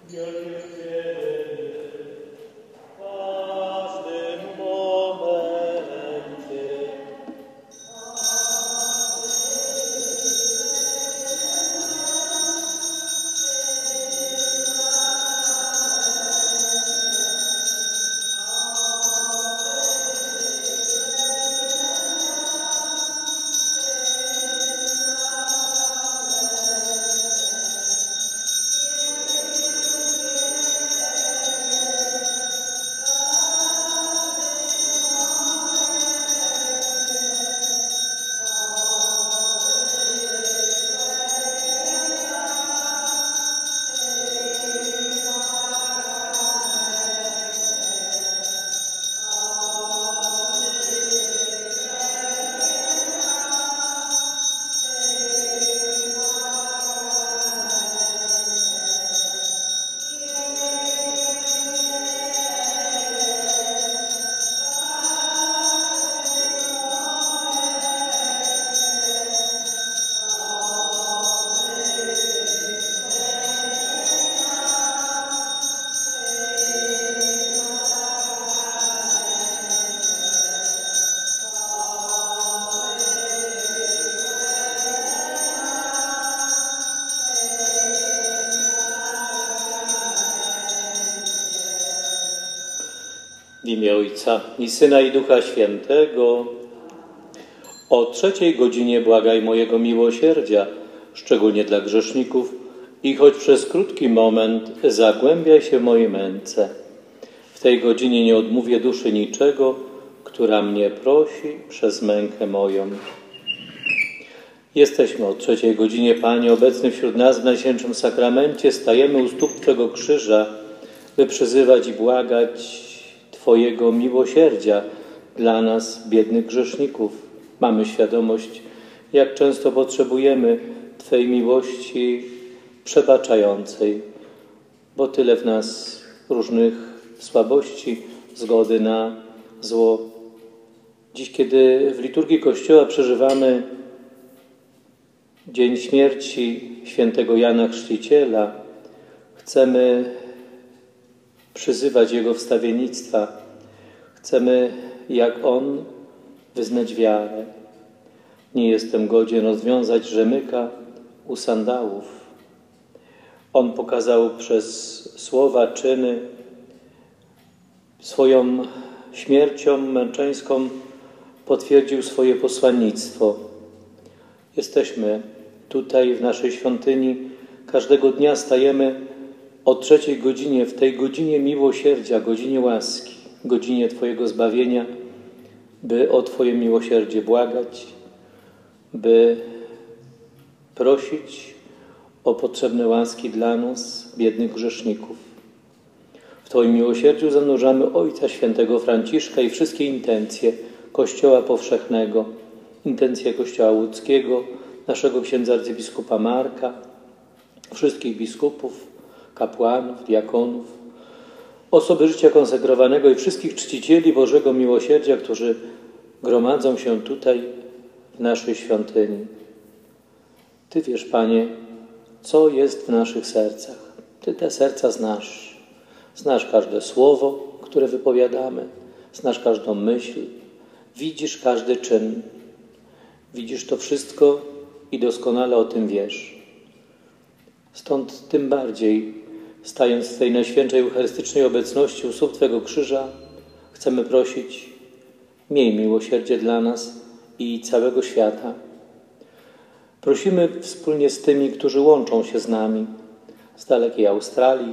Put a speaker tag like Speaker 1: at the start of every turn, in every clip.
Speaker 1: W imię Ojca i Syna i Ducha Świętego. O 3:00 błagaj mojego miłosierdzia, szczególnie dla grzeszników, i choć przez krótki moment zagłębiaj się w mojej męce. W tej godzinie nie odmówię duszy niczego, która mnie prosi przez mękę moją. Jesteśmy o 3:00, Panie, obecny wśród nas w Najświętszym Sakramencie. Stajemy u stóp Twego krzyża, by przyzywać i błagać Twojego miłosierdzia dla nas, biednych grzeszników. Mamy świadomość, jak często potrzebujemy Twej miłości przebaczającej, bo tyle w nas różnych słabości, zgody na zło. Dziś, kiedy w liturgii Kościoła przeżywamy dzień śmierci świętego Jana Chrzciciela, chcemy przyzywać Jego wstawiennictwa. Chcemy, jak On, wyznać wiarę. Nie jestem godzien rozwiązać rzemyka u sandałów. On pokazał przez słowa, czyny, swoją śmiercią męczeńską potwierdził swoje posłannictwo. Jesteśmy tutaj w naszej świątyni. Każdego dnia stajemy o 3:00, w tej godzinie miłosierdzia, godzinie łaski, godzinie Twojego zbawienia, by o Twoje miłosierdzie błagać, by prosić o potrzebne łaski dla nas, biednych grzeszników. W Twoim miłosierdziu zanurzamy Ojca Świętego Franciszka i wszystkie intencje Kościoła powszechnego, intencje Kościoła łódzkiego, naszego księdza arcybiskupa Marka, wszystkich biskupów, kapłanów, diakonów, osoby życia konsekrowanego i wszystkich czcicieli Bożego Miłosierdzia, którzy gromadzą się tutaj w naszej świątyni. Ty wiesz, Panie, co jest w naszych sercach. Ty te serca znasz. Znasz każde słowo, które wypowiadamy. Znasz każdą myśl. Widzisz każdy czyn. Widzisz to wszystko i doskonale o tym wiesz. Stąd tym bardziej, stając w tej najświętszej eucharystycznej obecności u stóp Twego krzyża, chcemy prosić: miej miłosierdzie dla nas i całego świata. Prosimy wspólnie z tymi, którzy łączą się z nami z dalekiej Australii,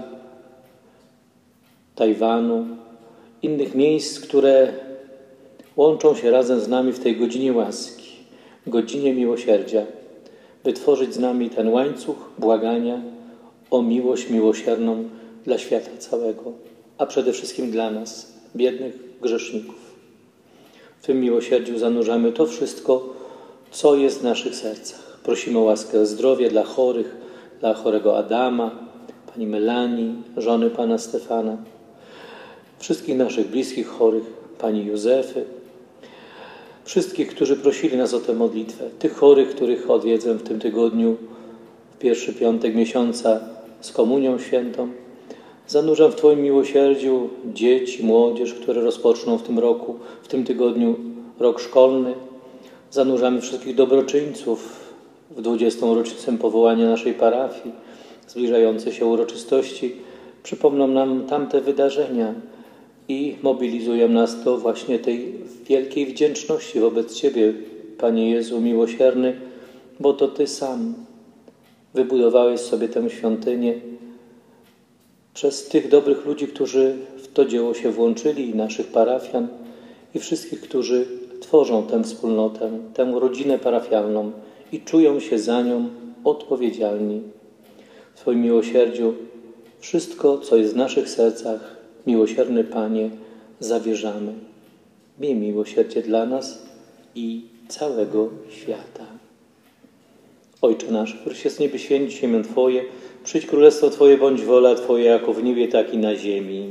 Speaker 1: Tajwanu, innych miejsc, które łączą się razem z nami w tej godzinie łaski, godzinie miłosierdzia, by tworzyć z nami ten łańcuch błagania o miłość miłosierną dla świata całego, a przede wszystkim dla nas, biednych grzeszników. W tym miłosierdziu zanurzamy to wszystko, co jest w naszych sercach. Prosimy o łaskę zdrowia dla chorych, dla chorego Adama, pani Melanii, żony pana Stefana, wszystkich naszych bliskich chorych, pani Józefy, wszystkich, którzy prosili nas o tę modlitwę, tych chorych, których odwiedzę w tym tygodniu, w pierwszy piątek miesiąca z Komunią Świętą, Zanurzam w Twoim miłosierdziu dzieci, młodzież, które rozpoczną w tym roku, w tym tygodniu rok szkolny. Zanurzamy wszystkich dobroczyńców w 20. rocznicę powołania naszej parafii. Zbliżające się uroczystości przypomną nam tamte wydarzenia i mobilizują nas do właśnie tej wielkiej wdzięczności wobec Ciebie, Panie Jezu miłosierny, bo to Ty sam wybudowałeś sobie tę świątynię przez tych dobrych ludzi, którzy w to dzieło się włączyli, naszych parafian i wszystkich, którzy tworzą tę wspólnotę, tę rodzinę parafialną i czują się za nią odpowiedzialni. W Twoim miłosierdziu wszystko, co jest w naszych sercach, miłosierny Panie, zawierzamy. Miej miłosierdzie dla nas i całego świata. Ojcze nasz, któryś jest w niebie, święć się imię Twoje, przyjdź królestwo Twoje, bądź wola Twoja, jako w niebie, tak i na ziemi.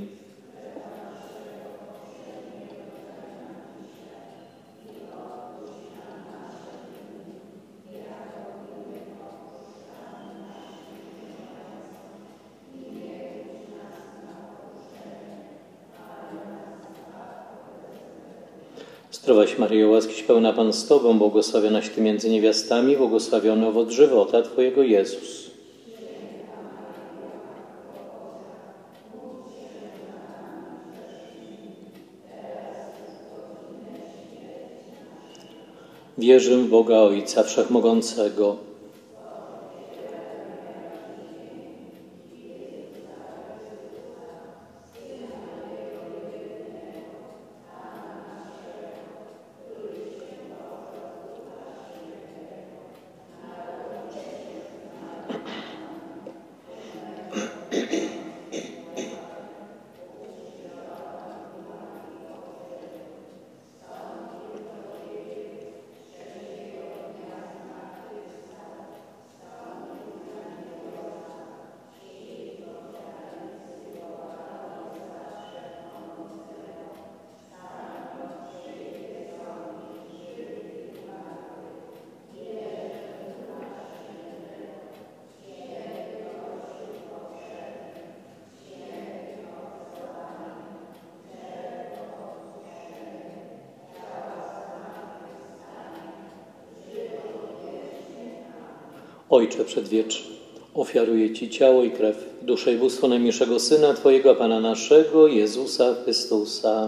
Speaker 1: Zdrowaś Maryjo, łaskiś pełna Pan z Tobą, błogosławionaś Ty między niewiastami, błogosławiony owoc żywota Twojego Jezus. Wierzę w Boga Ojca Wszechmogącego, Ojcze Przedwieczny, ofiaruję Ci ciało i krew, duszę i bóstwo najmilszego Syna Twojego, Pana naszego, Jezusa Chrystusa.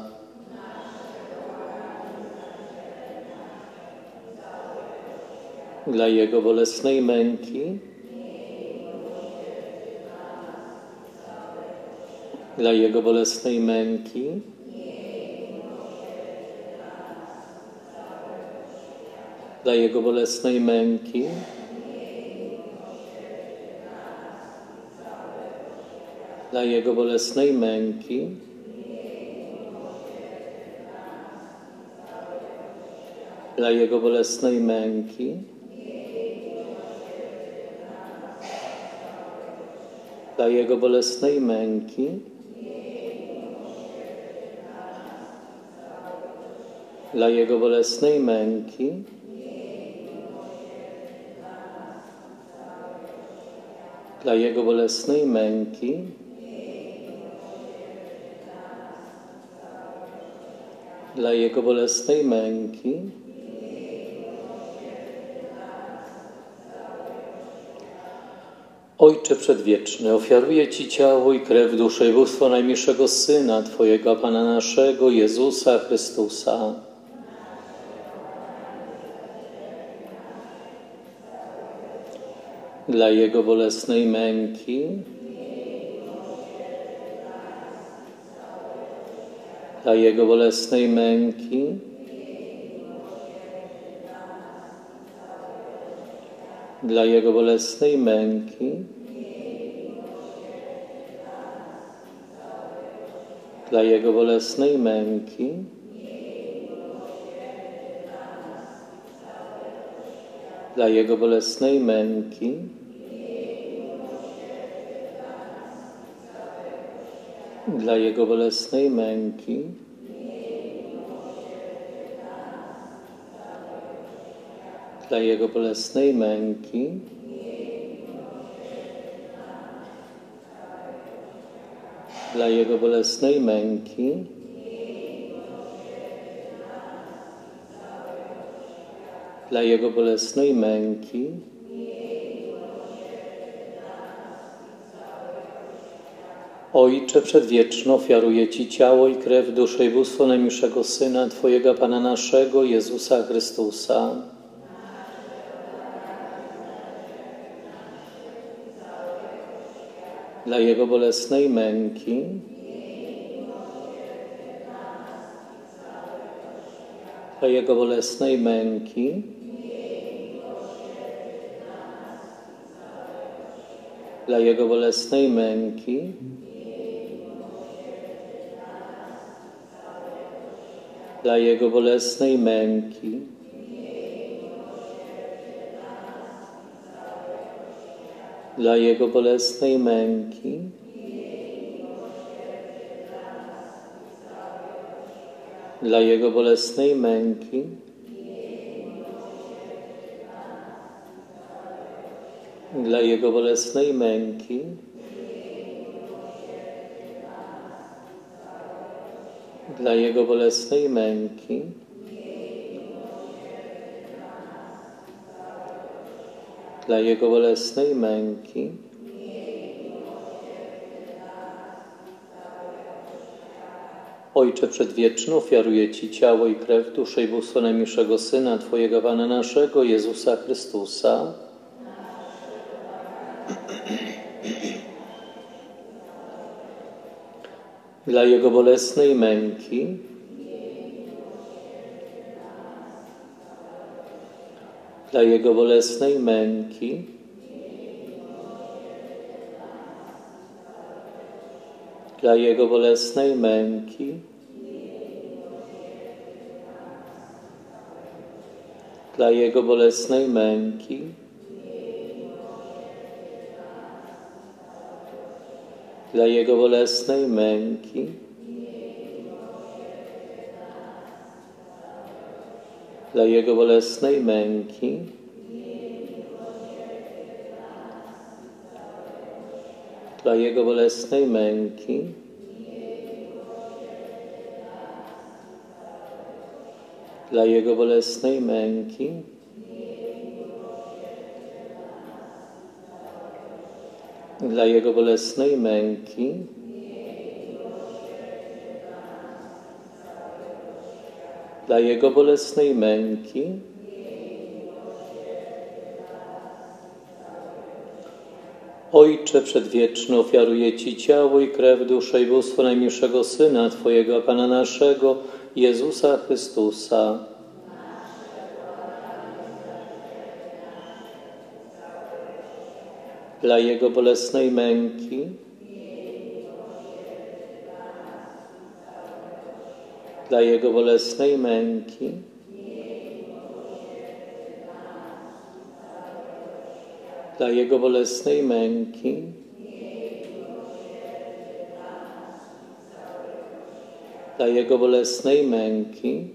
Speaker 1: Dla Jego bolesnej męki, dla Jego bolesnej męki, dla Jego bolesnej męki, dla Jego bolesnej męki, dla Jego bolesnej męki, dla Jego bolesnej męki, dla Jego bolesnej męki, dla Jego bolesnej męki, dla Jego bolesnej męki, Ojcze Przedwieczny, ofiaruję Ci ciało i krew, duszę i bóstwo najmilszego Syna Twojego, Pana naszego, Jezusa Chrystusa. Dla Jego bolesnej męki, dla Jego bolesnej męki, dla Jego bolesnej męki, dla Jego bolesnej męki, dla Jego bolesnej męki, dla Jego bolesnej męki, dla Jego bolesnej męki, dla Jego bolesnej męki, dla Jego bolesnej męki, Ojcze Przedwieczny, ofiaruję Ci ciało i krew, duszę i bóstwo najmilszego Syna Twojego, Pana naszego, Jezusa Chrystusa, dla Jego bolesnej męki, dla Jego bolesnej męki, dla Jego bolesnej męki, dla Jego bolesnej męki, dla Jego bolesnej męki, dla Jego bolesnej męki, dla Jego bolesnej męki, dla Jego bolesnej męki, dla Jego bolesnej męki, Ojcze Przedwieczny, ofiaruję Ci ciało i krew, duszę i bóstwo najmilszego Syna Twojego, Pana naszego, Jezusa Chrystusa, dla Jego bolesnej męki, dla Jego bolesnej męki, dla Jego bolesnej męki, dla Jego bolesnej męki, dla Jego bolesnej męki, dla Jego bolesnej męki, dla Jego bolesnej męki, dla Jego bolesnej męki, dla Jego bolesnej męki, dla Jego bolesnej męki, Ojcze Przedwieczny, ofiaruję Ci ciało i krew, duszę i bóstwo najmilszego Syna Twojego, Pana naszego, Jezusa Chrystusa, dla Jego bolesnej męki, dla Jego bolesnej męki, dla Jego bolesnej męki, dla Jego bolesnej męki,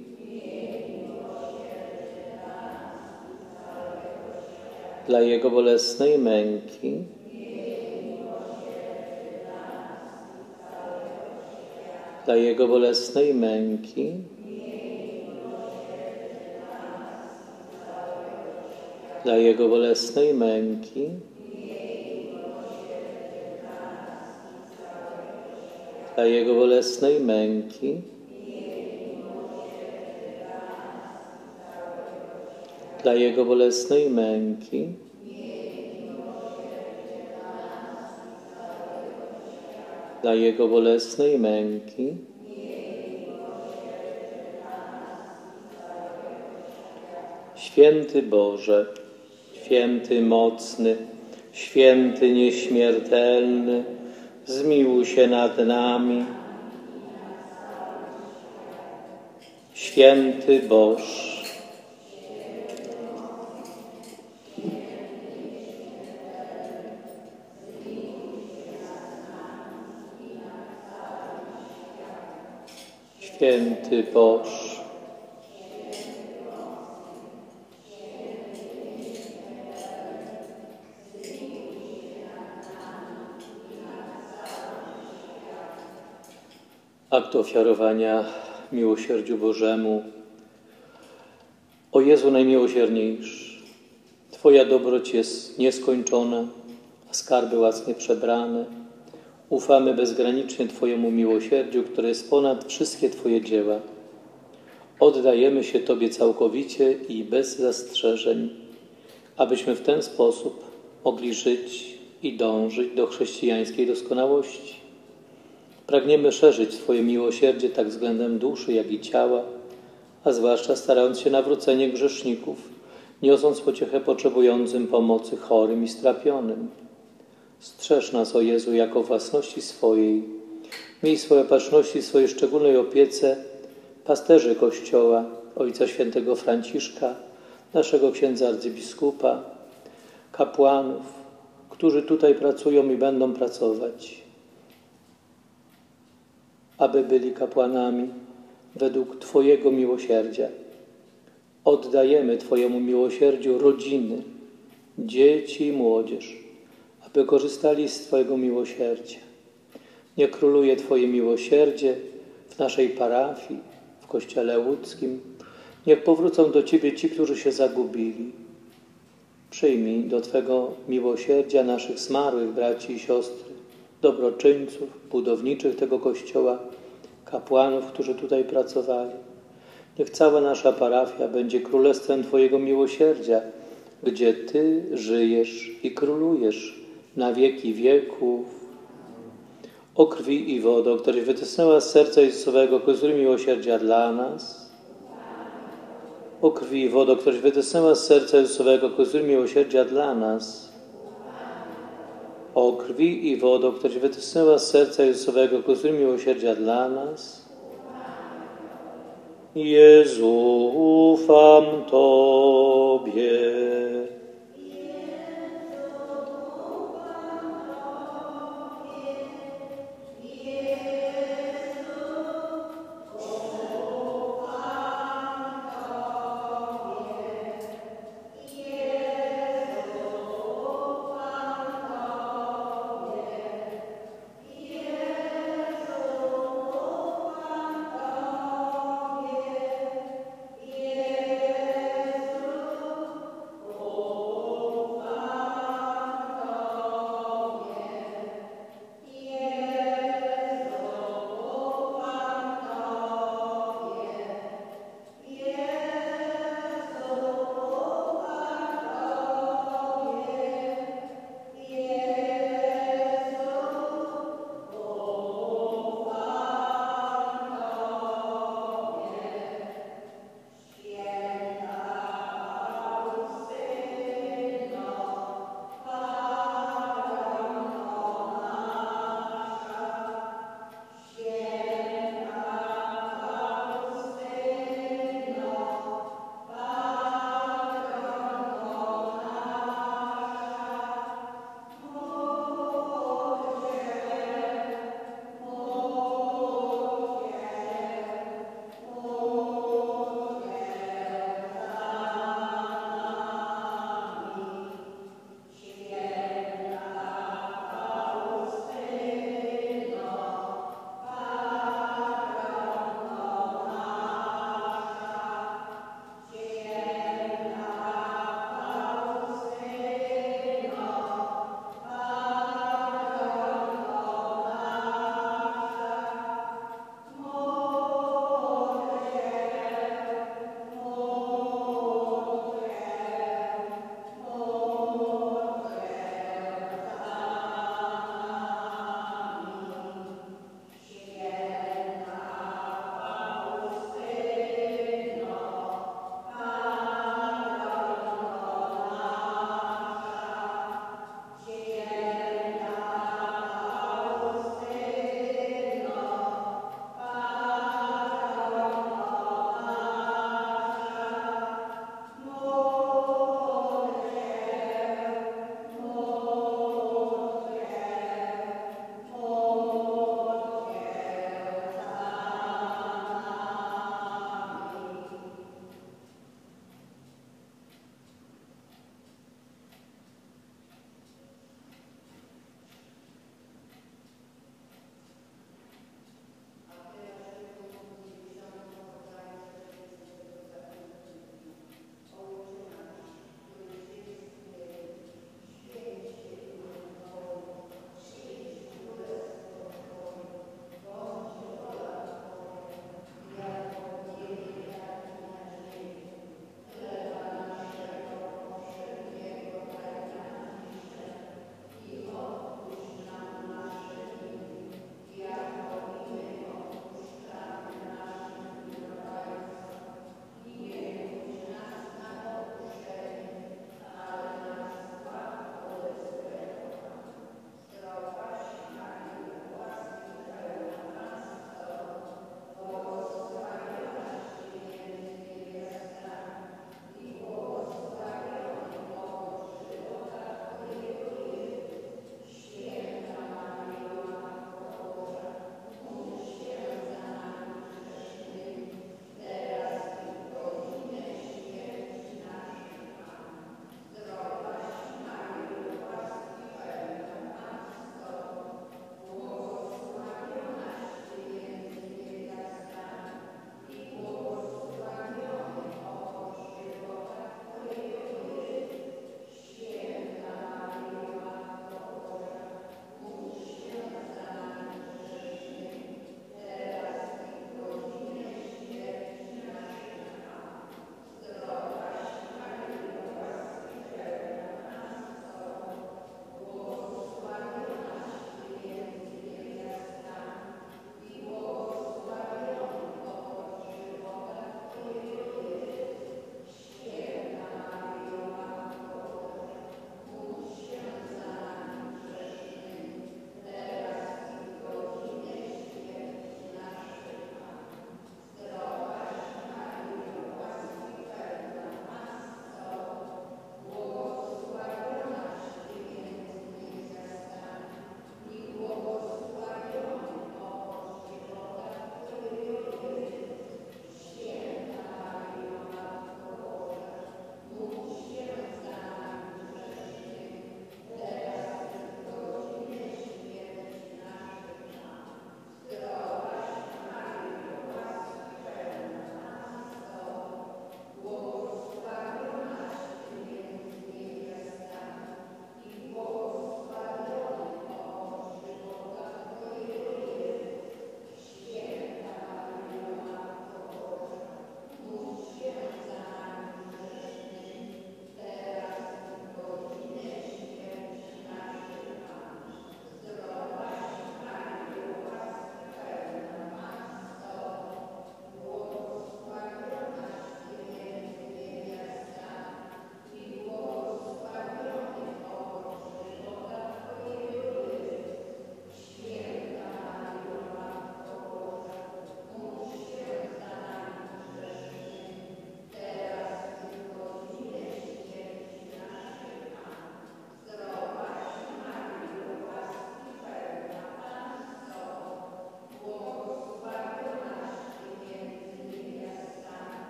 Speaker 1: dla Jego bolesnej męki, dla Jego bolesnej męki, dla Jego bolesnej męki, dla Jego bolesnej męki, dla Jego bolesnej męki, dla Jego bolesnej męki, Święty Boże, Święty mocny, Święty nieśmiertelny, zmiłuj się nad nami. Święty Boż, Święty Boż, akt ofiarowania miłosierdziu Bożemu. O Jezu najmiłosierniejszy, Twoja dobroć jest nieskończona, a skarby łaskie przebrane. Ufamy bezgranicznie Twojemu miłosierdziu, które jest ponad wszystkie Twoje dzieła. Oddajemy się Tobie całkowicie i bez zastrzeżeń, abyśmy w ten sposób mogli żyć i dążyć do chrześcijańskiej doskonałości. Pragniemy szerzyć Twoje miłosierdzie tak względem duszy, jak i ciała, a zwłaszcza starając się nawrócenie grzeszników, niosąc pociechę potrzebującym pomocy chorym i strapionym. Strzeż nas, o Jezu, jako własności swojej. Miej swoje opatrzności i swojej szczególnej opiece pasterzy Kościoła, Ojca Świętego Franciszka, naszego księdza arcybiskupa, kapłanów, którzy tutaj pracują i będą pracować, aby byli kapłanami według Twojego miłosierdzia. Oddajemy Twojemu miłosierdziu rodziny, dzieci i młodzież, aby korzystali z Twojego miłosierdzia. Niech króluje Twoje miłosierdzie w naszej parafii, w Kościele łódzkim. Niech powrócą do Ciebie ci, którzy się zagubili. Przyjmij do Twego miłosierdzia naszych zmarłych braci i siostry, dobroczyńców, budowniczych tego Kościoła, kapłanów, którzy tutaj pracowali. Niech cała nasza parafia będzie królestwem Twojego miłosierdzia, gdzie Ty żyjesz i królujesz na wieki wieków. O krwi i wodo, której wytysnęła z serca Jezusowego kozły miłosierdzia dla nas. O krwi i wodo, której wytysnęła z serca Jezusowego kozły miłosierdzia dla nas. O krwi i wodo, której wytysnęła z serca Jezusowego kozły miłosierdzia dla nas. Jezu, ufam Tobie.